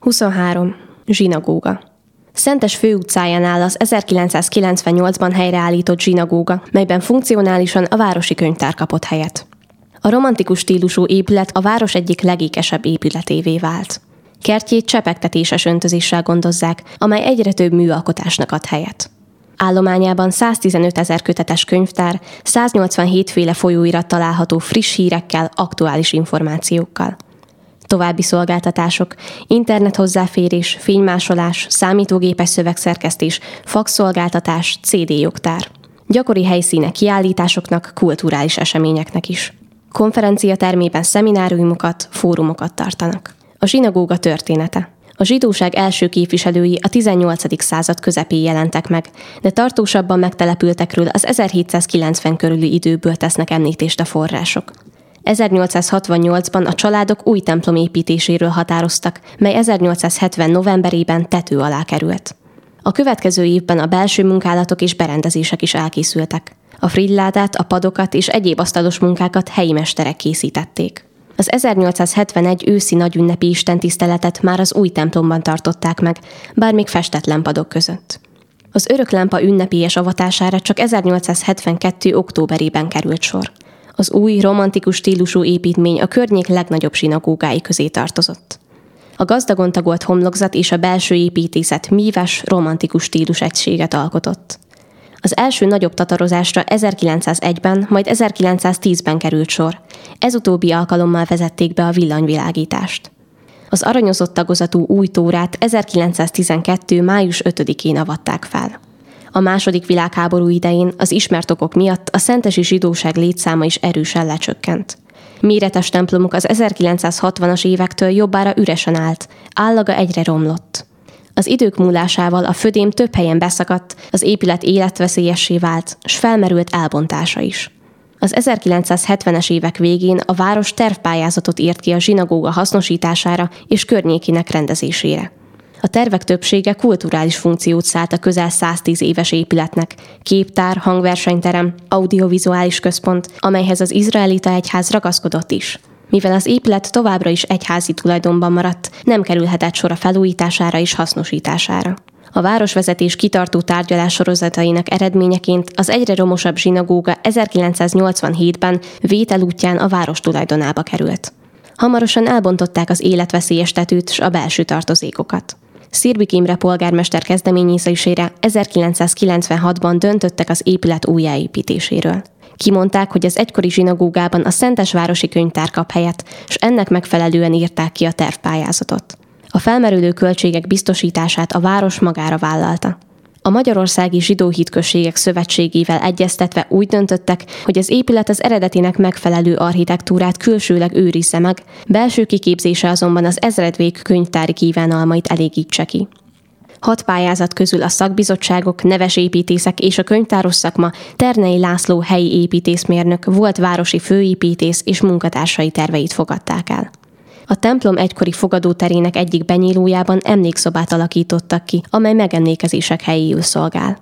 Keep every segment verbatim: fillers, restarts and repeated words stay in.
huszonhárom. Zsinagóga. Szentes főutcáján áll az ezerkilencszázkilencvennyolcban helyreállított zsinagóga, melyben funkcionálisan a városi könyvtár kapott helyet. A romantikus stílusú épület a város egyik legékesebb épületévé vált. Kertjét csepegtetéses öntözéssel gondozzák, amely egyre több műalkotásnak ad helyet. Állományában száztizenötezer kötetes könyvtár, száznyolcvanhét féle folyóirat található friss hírekkel, aktuális információkkal. További szolgáltatások, internet hozzáférés, fénymásolás, számítógépes szövegszerkesztés, faxszolgáltatás, cé dé jogtár. Gyakori helyszíne kiállításoknak, kulturális eseményeknek is. Konferenciatermében szemináriumokat, fórumokat tartanak. A zsinagóga története. A zsidóság első képviselői a tizennyolcadik század közepén jelentek meg, de tartósabban megtelepültekről az ezerhétszázkilencven körüli időből tesznek említést a források. ezernyolcszázhatvannyolcban a családok új templom építéséről határoztak, mely ezernyolcszázhetven novemberében tető alá került. A következő évben a belső munkálatok és berendezések is elkészültek. A friládát, a padokat és egyéb asztalos munkákat helyi mesterek készítették. Az ezernyolcszázhetvenegy őszi nagyünnepi istentiszteletet már az új templomban tartották meg, bár még festetlen padok között. Az öröklámpa ünnepélyes avatására csak ezernyolcszázhetvenkettő októberében került sor. Az új, romantikus stílusú építmény a környék legnagyobb zsinagógái közé tartozott. A gazdagon tagolt homlokzat és a belső építészet míves, romantikus stílus egységet alkotott. Az első nagyobb tatarozásra ezerkilencszázegyben, majd ezerkilencszáztízben került sor. Ez utóbbi alkalommal vezették be a villanyvilágítást. Az aranyozott tagozatú új tórát ezerkilencszáztizenkettő május ötödikén avatták fel. A második világháború idején az ismert okok miatt a szentesi zsidóság létszáma is erősen lecsökkent. Méretes templomuk az ezerkilencszázhatvanas évektől jobbára üresen állt, állaga egyre romlott. Az idők múlásával a födém több helyen beszakadt, az épület életveszélyessé vált, s felmerült elbontása is. Az ezerkilencszázhetvenes évek végén a város tervpályázatot írt ki a zsinagóga hasznosítására és környékének rendezésére. A tervek többsége kulturális funkciót szállt a közel száztíz éves épületnek, képtár, hangversenyterem, audiovizuális központ, amelyhez az izraelita egyház ragaszkodott is. Mivel az épület továbbra is egyházi tulajdonban maradt, nem kerülhetett sor a felújítására és hasznosítására. A városvezetés kitartó tárgyalás sorozatainak eredményeként az egyre romosabb zsinagóga ezerkilencszáznyolcvanhétben vétel útján a város tulajdonába került. Hamarosan elbontották az életveszélyes tetőt s a belső tartozékokat. Szirbik Imre polgármester kezdeményezésére ezerkilencszázkilencvenhatban döntöttek az épület újjáépítéséről. Kimondták, hogy az egykori zsinagógában a Szentesvárosi Könyvtár kap helyet, s ennek megfelelően írták ki a tervpályázatot. A felmerülő költségek biztosítását a város magára vállalta. A Magyarországi Zsidó Hitközségek Szövetségével egyeztetve úgy döntöttek, hogy az épület az eredetinek megfelelő architektúrát külsőleg őrizze meg, belső kiképzése azonban az ezredvég könyvtári kívánalmait elégítse ki. Hat pályázat közül a szakbizottságok, neves építészek és a könyvtáros szakma Ternei László helyi építészmérnök, volt városi főépítész és munkatársai terveit fogadták el. A templom egykori fogadóterének egyik benyílójában emlékszobát alakítottak ki, amely megemlékezések helyéül szolgál.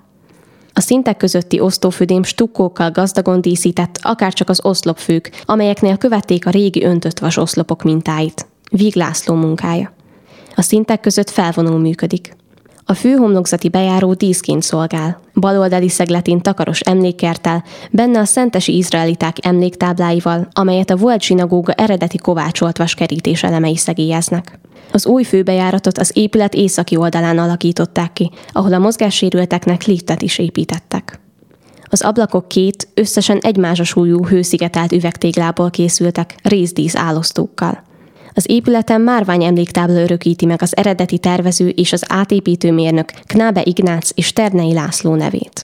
A szintek közötti osztófödém stukkókkal gazdagon díszített, akárcsak az oszlopfők, amelyeknél követték a régi öntött vas oszlopok mintáit. Víg László munkája. A szintek között felvonó működik. A főhomlokzati bejáró díszként szolgál. Baloldali szegletén takaros emlékkerttel, benne a szentesi izraeliták emléktábláival, amelyet a volt zsinagóga eredeti kovácsolt vaskerítés elemei szegélyeznek. Az új főbejáratot az épület északi oldalán alakították ki, ahol a mozgássérülteknek liftet is építettek. Az ablakok két, összesen egymásra súlyú hőszigetelt üvegtéglából készültek, részdísz álosztókkal. Az épületen márvány emléktábla örökíti meg az eredeti tervező és az átépítő mérnök Knábe Ignác és Ternei László nevét.